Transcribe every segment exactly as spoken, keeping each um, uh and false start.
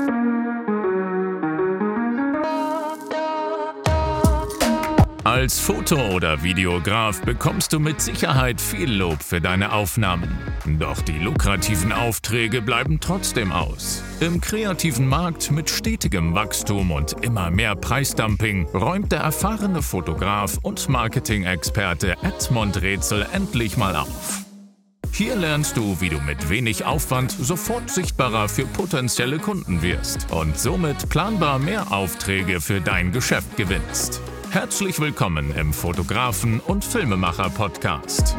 Als Foto- oder Videograf bekommst du mit Sicherheit viel Lob für deine Aufnahmen. Doch die lukrativen Aufträge bleiben trotzdem aus. Im kreativen Markt mit stetigem Wachstum und immer mehr Preisdumping räumt der erfahrene Fotograf und Marketing-Experte Edmund Rätsel endlich mal auf. Hier lernst du, wie du mit wenig Aufwand sofort sichtbarer für potenzielle Kunden wirst und somit planbar mehr Aufträge für dein Geschäft gewinnst. Herzlich willkommen im Fotografen- und Filmemacher-Podcast.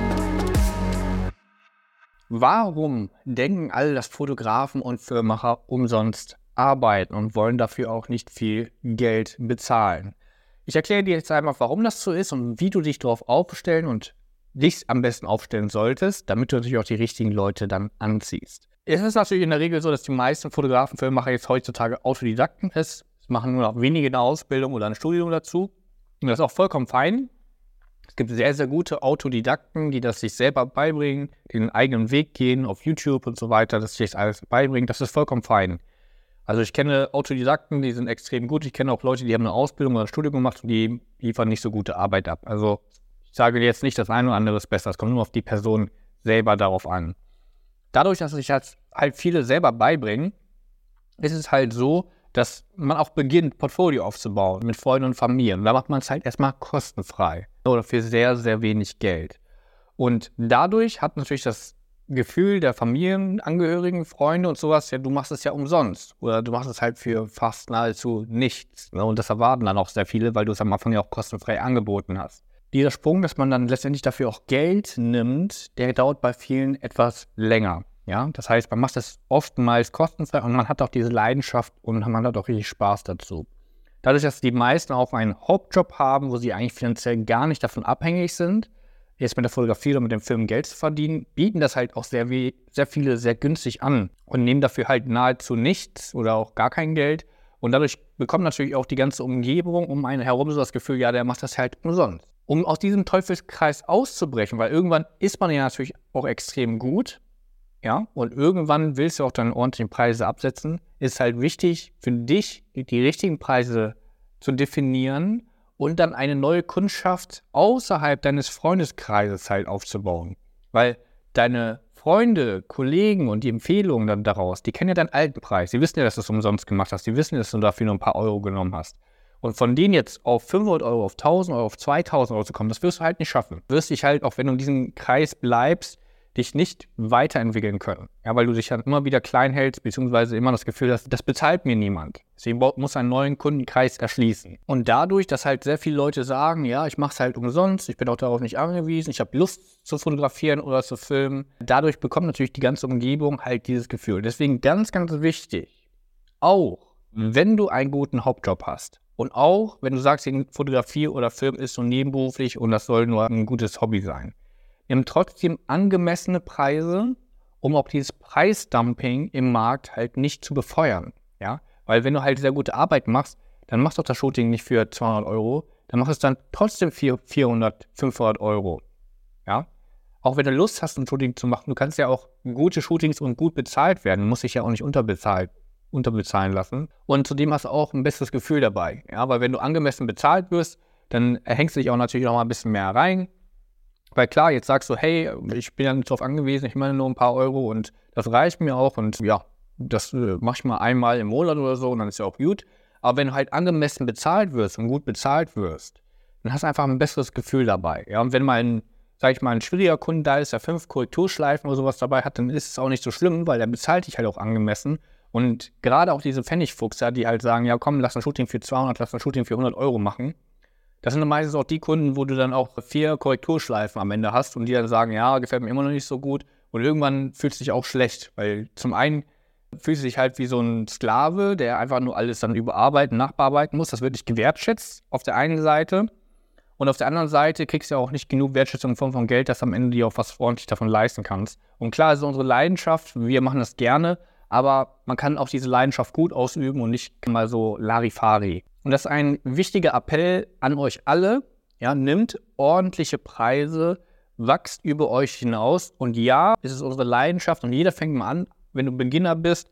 Warum denken alle, dass Fotografen und Filmemacher umsonst arbeiten und wollen dafür auch nicht viel Geld bezahlen? Ich erkläre dir jetzt einmal, warum das so ist und wie du dich darauf aufstellen und dich am besten aufstellen solltest, damit du natürlich auch die richtigen Leute dann anziehst. Es ist natürlich in der Regel so, dass die meisten Fotografen und Filmemacher jetzt heutzutage Autodidakten ist. Es machen nur noch wenige eine Ausbildung oder ein Studium dazu. Und das ist auch vollkommen fein. Es gibt sehr, sehr gute Autodidakten, die das sich selber beibringen, den eigenen Weg gehen auf YouTube und so weiter, dass sich das alles beibringen. Das ist vollkommen fein. Also ich kenne Autodidakten, die sind extrem gut. Ich kenne auch Leute, die haben eine Ausbildung oder ein Studium gemacht und die liefern nicht so gute Arbeit ab. Also ich sage jetzt nicht, das eine oder andere ist besser. Es kommt nur auf die Person selber darauf an. Dadurch, dass sich halt, halt viele selber beibringen, ist es halt so, dass man auch beginnt, Portfolio aufzubauen mit Freunden und Familien. Und da macht man es halt erstmal kostenfrei oder für sehr, sehr wenig Geld. Und dadurch hat natürlich das Gefühl der Familienangehörigen, Freunde und sowas, ja, du machst es ja umsonst. Oder du machst es halt für fast nahezu nichts. Und das erwarten dann auch sehr viele, weil du es am Anfang ja auch kostenfrei angeboten hast. Dieser Sprung, dass man dann letztendlich dafür auch Geld nimmt, der dauert bei vielen etwas länger. Ja, das heißt, man macht es oftmals kostenfrei und man hat auch diese Leidenschaft und man hat auch richtig Spaß dazu. Dadurch, dass die meisten auch einen Hauptjob haben, wo sie eigentlich finanziell gar nicht davon abhängig sind, jetzt mit der Fotografie oder mit dem Film Geld zu verdienen, bieten das halt auch sehr, sehr viele sehr günstig an und nehmen dafür halt nahezu nichts oder auch gar kein Geld. Und dadurch bekommt natürlich auch die ganze Umgebung um einen herum so das Gefühl, ja, der macht das halt umsonst. Um aus diesem Teufelskreis auszubrechen, weil irgendwann ist man ja natürlich auch extrem gut, ja, und irgendwann willst du auch dann ordentliche Preise absetzen, ist halt wichtig für dich, die richtigen Preise zu definieren und dann eine neue Kundschaft außerhalb deines Freundeskreises halt aufzubauen. Weil deine Freunde, Kollegen und die Empfehlungen dann daraus, die kennen ja deinen alten Preis. Die wissen ja, dass du es umsonst gemacht hast. Die wissen, dass du dafür nur ein paar Euro genommen hast. Und von denen jetzt auf fünfhundert Euro, auf tausend Euro, auf zweitausend Euro zu kommen, das wirst du halt nicht schaffen. Du wirst dich halt, auch wenn du in diesem Kreis bleibst, dich nicht weiterentwickeln können. Ja, weil du dich dann immer wieder klein hältst, beziehungsweise immer das Gefühl hast, das bezahlt mir niemand. Deswegen muss einen neuen Kundenkreis erschließen. Und dadurch, dass halt sehr viele Leute sagen, ja, ich mache es halt umsonst, ich bin auch darauf nicht angewiesen, ich habe Lust zu fotografieren oder zu filmen, dadurch bekommt natürlich die ganze Umgebung halt dieses Gefühl. Deswegen ganz, ganz wichtig, auch wenn du einen guten Hauptjob hast und auch wenn du sagst, Fotografie oder Film ist so nebenberuflich und das soll nur ein gutes Hobby sein, nimm trotzdem angemessene Preise, um auch dieses Preisdumping im Markt halt nicht zu befeuern. Ja? Weil wenn du halt sehr gute Arbeit machst, dann machst du das Shooting nicht für zweihundert Euro, dann machst du es dann trotzdem für vierhundert, fünfhundert Euro. Ja? Auch wenn du Lust hast, ein Shooting zu machen, du kannst ja auch gute Shootings und gut bezahlt werden, du musst dich ja auch nicht unterbezahlt, unterbezahlen lassen. Und zudem hast du auch ein besseres Gefühl dabei. Ja? Weil wenn du angemessen bezahlt wirst, dann erhängst du dich auch natürlich noch mal ein bisschen mehr rein. Weil klar, jetzt sagst du, hey, ich bin ja nicht drauf angewiesen, ich meine nur ein paar Euro und das reicht mir auch und ja, das äh, mach ich mal einmal im Monat oder so und dann ist ja auch gut. Aber wenn du halt angemessen bezahlt wirst und gut bezahlt wirst, dann hast du einfach ein besseres Gefühl dabei. Ja, und wenn mal ein, sag ich mal, ein schwieriger Kunde da ist, der fünf Korrekturschleifen oder sowas dabei hat, dann ist es auch nicht so schlimm, weil der bezahlt dich halt auch angemessen. Und gerade auch diese Pfennigfuchser, die halt sagen, ja komm, lass ein Shooting für zweihundert, lass ein Shooting für hundert Euro machen. Das sind dann meistens auch die Kunden, wo du dann auch vier Korrekturschleifen am Ende hast und die dann sagen, ja, gefällt mir immer noch nicht so gut. Und irgendwann fühlst du dich auch schlecht, weil zum einen fühlst du dich halt wie so ein Sklave, der einfach nur alles dann überarbeiten, nachbearbeiten muss. Das wird nicht gewertschätzt auf der einen Seite. Und auf der anderen Seite kriegst du ja auch nicht genug Wertschätzung in Form von Geld, dass du am Ende dir auch was ordentlich davon leisten kannst. Und klar, ist unsere Leidenschaft, wir machen das gerne, aber man kann auch diese Leidenschaft gut ausüben und nicht mal so Larifari. Und das ist ein wichtiger Appell an euch alle, ja, nimmt ordentliche Preise, wachst über euch hinaus und ja, es ist unsere Leidenschaft und jeder fängt mal an, wenn du Beginner bist,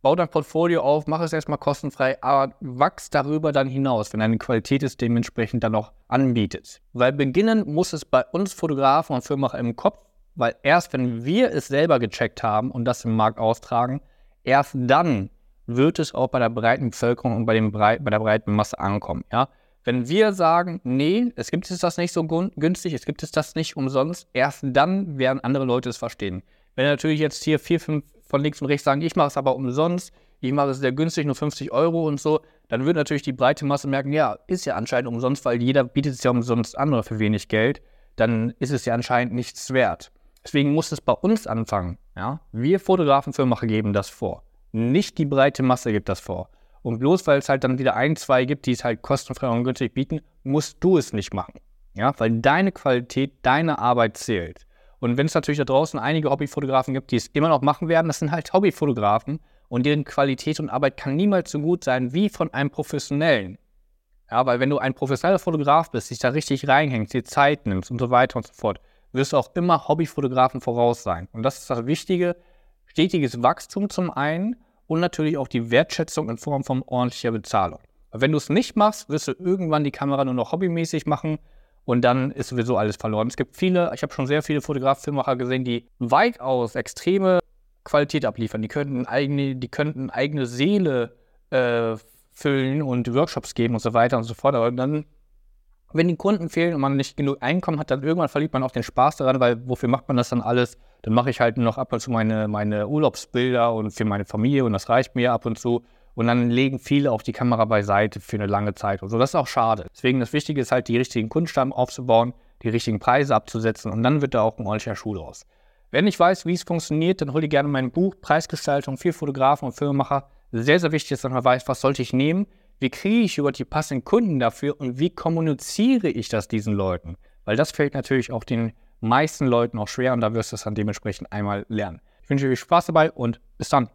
bau dein Portfolio auf, mach es erstmal kostenfrei, aber wachs darüber dann hinaus, wenn deine Qualität es dementsprechend dann noch anbietet. Weil beginnen muss es bei uns Fotografen und Filmemacher im Kopf, weil erst wenn wir es selber gecheckt haben und das im Markt austragen, erst dann wird es auch bei der breiten Bevölkerung und bei, dem Brei- bei der breiten Masse ankommen. Ja? Wenn wir sagen, nee, es gibt es das nicht so günstig, es gibt es das nicht umsonst, erst dann werden andere Leute es verstehen. Wenn natürlich jetzt hier vier, fünf von links und rechts sagen, ich mache es aber umsonst, ich mache es sehr günstig, nur fünfzig Euro und so, dann wird natürlich die breite Masse merken, ja, ist ja anscheinend umsonst, weil jeder bietet es ja umsonst an oder für wenig Geld, dann ist es ja anscheinend nichts wert. Deswegen muss es bei uns anfangen. Ja? Wir Fotografen, Filmemacher geben das vor. Nicht die breite Masse gibt das vor. Und bloß weil es halt dann wieder ein, zwei gibt, die es halt kostenfrei und günstig bieten, musst du es nicht machen. Ja? Weil deine Qualität, deine Arbeit zählt. Und wenn es natürlich da draußen einige Hobbyfotografen gibt, die es immer noch machen werden, das sind halt Hobbyfotografen und deren Qualität und Arbeit kann niemals so gut sein wie von einem Professionellen. Ja, weil wenn du ein professioneller Fotograf bist, dich da richtig reinhängst, dir Zeit nimmst und so weiter und so fort, wirst du auch immer Hobbyfotografen voraus sein. Und das ist das Wichtige, stetiges Wachstum zum einen und natürlich auch die Wertschätzung in Form von ordentlicher Bezahlung. Aber wenn du es nicht machst, wirst du irgendwann die Kamera nur noch hobbymäßig machen und dann ist sowieso alles verloren. Es gibt viele, ich habe schon sehr viele Fotografen, Filmemacher gesehen, die weitaus extreme Qualität abliefern. Die könnten eigene, die könnten eigene Seele äh, füllen und Workshops geben und so weiter und so fort. Aber dann, wenn die Kunden fehlen und man nicht genug Einkommen hat, dann irgendwann verliert man auch den Spaß daran, weil wofür macht man das dann alles? Dann mache ich halt nur noch ab und zu meine, meine Urlaubsbilder und für meine Familie und das reicht mir ab und zu. Und dann legen viele auch die Kamera beiseite für eine lange Zeit und so. Das ist auch schade. Deswegen das Wichtige ist halt, die richtigen Kundenstamm aufzubauen, die richtigen Preise abzusetzen und dann wird da auch ein ordentlicher Schuh draus. Wenn ich weiß, wie es funktioniert, dann hol dir gerne mein Buch Preisgestaltung für Fotografen und Filmemacher. Sehr, sehr wichtig ist, dass man weiß, was sollte ich nehmen, wie kriege ich über die passenden Kunden dafür und wie kommuniziere ich das diesen Leuten? Weil das fällt natürlich auch den meisten Leuten auch schwer und da wirst du es dann dementsprechend einmal lernen. Ich wünsche dir viel Spaß dabei und bis dann.